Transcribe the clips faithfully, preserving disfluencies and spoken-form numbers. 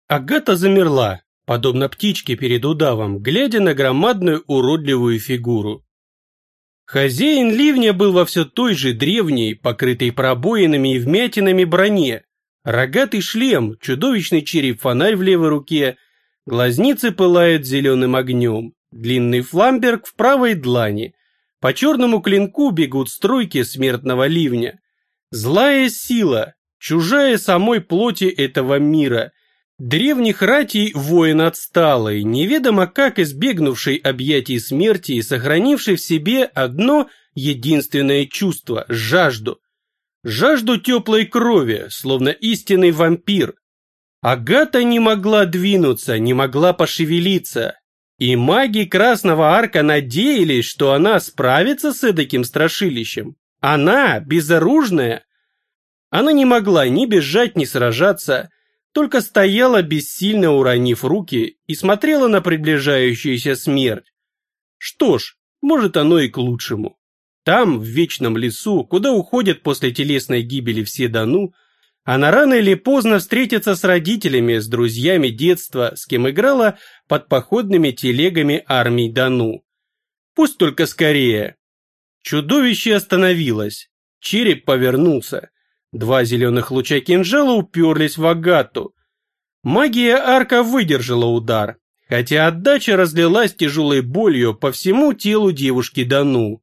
Агата замерла, подобно птичке перед удавом, глядя на громадную уродливую фигуру. Хозяин ливня был во все той же древней, покрытой пробоинами и вмятинами броне. Рогатый шлем, чудовищный череп-фонарь в левой руке, глазницы пылают зеленым огнем, длинный фламберг в правой длани. По черному клинку бегут струйки смертного ливня. Злая сила, чужая самой плоти этого мира. Древних ратей воин отсталый, неведомо как избегнувший объятий смерти и сохранивший в себе одно единственное чувство – жажду. Жажду теплой крови, словно истинный вампир. Агата не могла двинуться, не могла пошевелиться. И маги Красного Арка надеялись, что она справится с эдаким страшилищем. Она, безоружная. Она не могла ни бежать, ни сражаться, только стояла, бессильно уронив руки, и смотрела на приближающуюся смерть. Что ж, может оно и к лучшему. Там, в вечном лесу, куда уходят после телесной гибели все Дану, она рано или поздно встретится с родителями, с друзьями детства, с кем играла под походными телегами армий Дану. Пусть только скорее. Чудовище остановилось. Череп повернулся. Два зеленых луча кинжала уперлись в Агату. Магия арка выдержала удар, хотя отдача разлилась тяжелой болью по всему телу девушки Дану.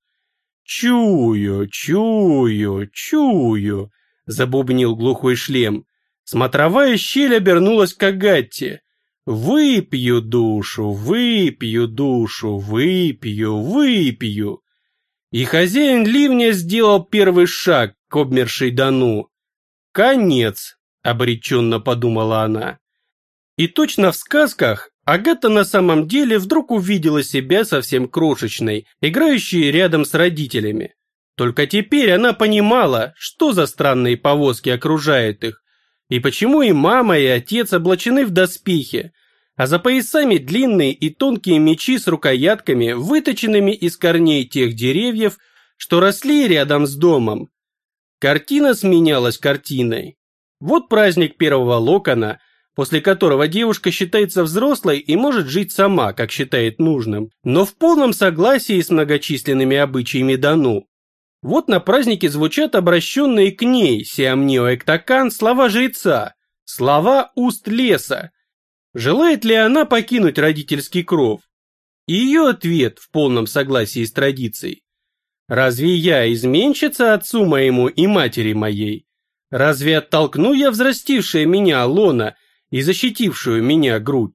«Чую, чую, чую», — забубнил глухой шлем. Смотровая щель обернулась к Агатте. «Выпью душу, выпью душу, выпью, выпью». И хозяин ливня сделал первый шаг к обмершей Дану. «Конец», — обреченно подумала она. И точно в сказках Агата на самом деле вдруг увидела себя совсем крошечной, играющей рядом с родителями. Только теперь она понимала, что за странные повозки окружают их, и почему и мама, и отец облачены в доспехи, а за поясами длинные и тонкие мечи с рукоятками, выточенными из корней тех деревьев, что росли рядом с домом. Картина сменялась картиной. Вот праздник первого локона, после которого девушка считается взрослой и может жить сама, как считает нужным, но в полном согласии с многочисленными обычаями Дану. Вот на празднике звучат обращенные к ней, Сиамнио-Эктакан, слова жреца, слова уст леса. Желает ли она покинуть родительский кров? И ее ответ в полном согласии с традицией. Разве я изменщица отцу моему и матери моей? Разве оттолкну я взрастившее меня лона и защитившую меня грудь?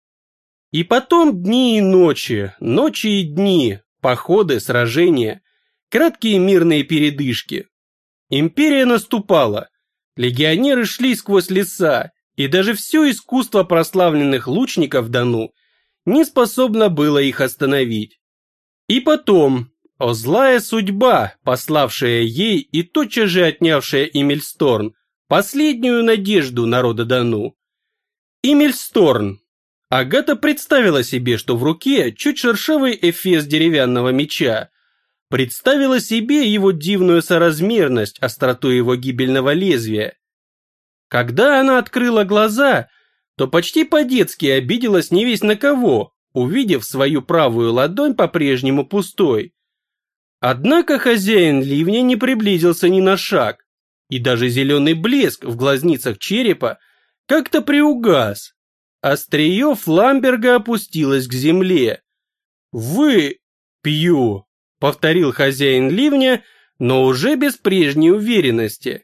И потом дни и ночи, ночи и дни, походы, сражения, краткие мирные передышки. Империя наступала, легионеры шли сквозь леса, и даже все искусство прославленных лучников Дану не способно было их остановить. И потом, о злая судьба, пославшая ей и тотчас же отнявшая Имельсторн, последнюю надежду народа Дану. Имельсторн. Агата представила себе, что в руке чуть шершавый эфес деревянного меча, представила себе его дивную соразмерность, остроту его гибельного лезвия. Когда она открыла глаза, то почти по-детски обиделась невесть на кого, увидев свою правую ладонь по-прежнему пустой. Однако хозяин ливня не приблизился ни на шаг, и даже зеленый блеск в глазницах черепа как-то приугас. Острие фламберга опустилось к земле. «Вы... пью», — повторил хозяин ливня, но уже без прежней уверенности.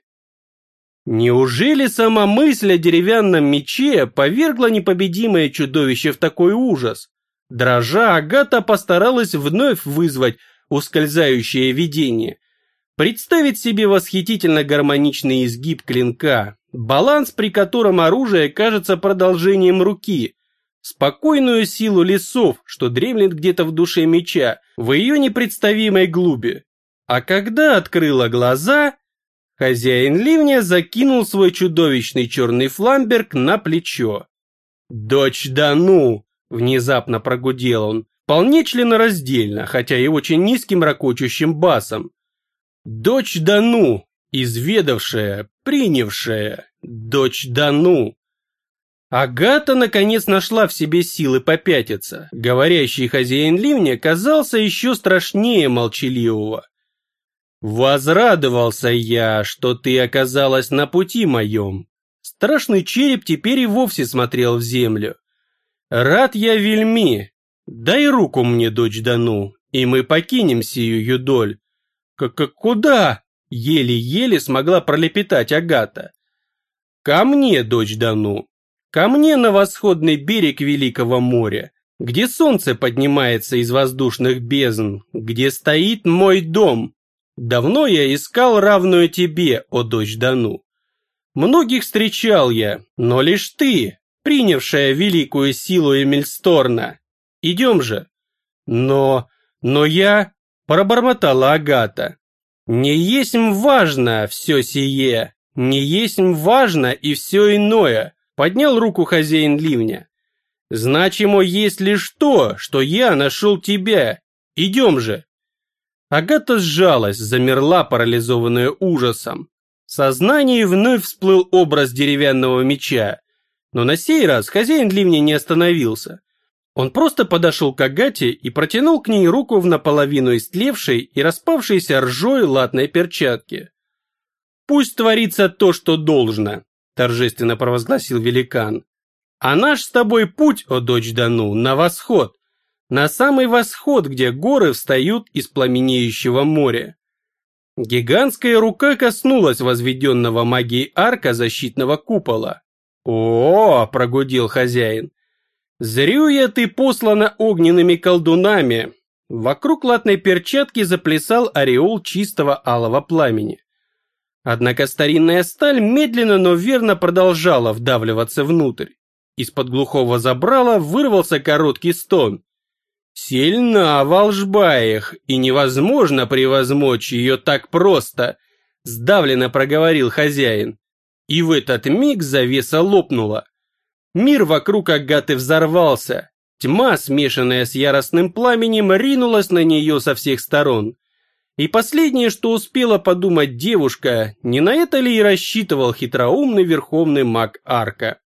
Неужели сама мысль о деревянном мече повергла непобедимое чудовище в такой ужас? Дрожа, Агата постаралась вновь вызвать ускользающее видение. Представить себе восхитительно гармоничный изгиб клинка, баланс, при котором оружие кажется продолжением руки, спокойную силу лесов, что дремлет где-то в душе меча, в ее непредставимой глуби. А когда открыла глаза, хозяин ливня закинул свой чудовищный черный фламберг на плечо. «Дочь Дану!» — внезапно прогудел он, вполне членораздельно, хотя и очень низким ракочущим басом. «Дочь Дану, изведавшая, принявшая, дочь Дану!» Агата наконец нашла в себе силы попятиться. Говорящий хозяин ливня казался еще страшнее молчаливого. «Возрадовался я, что ты оказалась на пути моем». Страшный череп теперь и вовсе смотрел в землю. «Рад я вельми. Дай руку мне, дочь Дану, и мы покинем сию юдоль». «Как куда?» — еле-еле смогла пролепетать Агата. «Ко мне, дочь Дану. Ко мне на восходный берег Великого моря, где солнце поднимается из воздушных бездн, где стоит мой дом. Давно я искал равную тебе, о дочь Дану. Многих встречал я, но лишь ты, принявшая великую силу Эмильсторна. Идем же». «Но... но я...» — пробормотала Агата. «Не есмь важно все сие, не есмь важно и все иное», — поднял руку хозяин ливня. «Значимо есть лишь то, что я нашел тебя. Идем же». Агата сжалась, замерла, парализованная ужасом. В сознании вновь всплыл образ деревянного меча, но на сей раз хозяин ливня не остановился. Он просто подошел к Агате и протянул к ней руку в наполовину истлевшей и распавшейся ржой латной перчатки. «Пусть творится то, что должно», — торжественно провозгласил великан. «А наш с тобой путь, о дочь Дану, на восход, на самый восход, где горы встают из пламенеющего моря». Гигантская рука коснулась возведенного магией арка защитного купола. «О, — прогудел хозяин, — зрю ты послана огненными колдунами». Вокруг латной перчатки заплясал ореол чистого алого пламени. Однако старинная сталь медленно, но верно продолжала вдавливаться внутрь. Из-под глухого забрала вырвался короткий стон. «Сильна волжба их, и невозможно превозмочь ее так просто», — сдавленно проговорил хозяин. И в этот миг завеса лопнула. Мир вокруг Агаты взорвался. Тьма, смешанная с яростным пламенем, ринулась на нее со всех сторон. И последнее, что успела подумать девушка, не на это ли и рассчитывал хитроумный верховный маг Арка.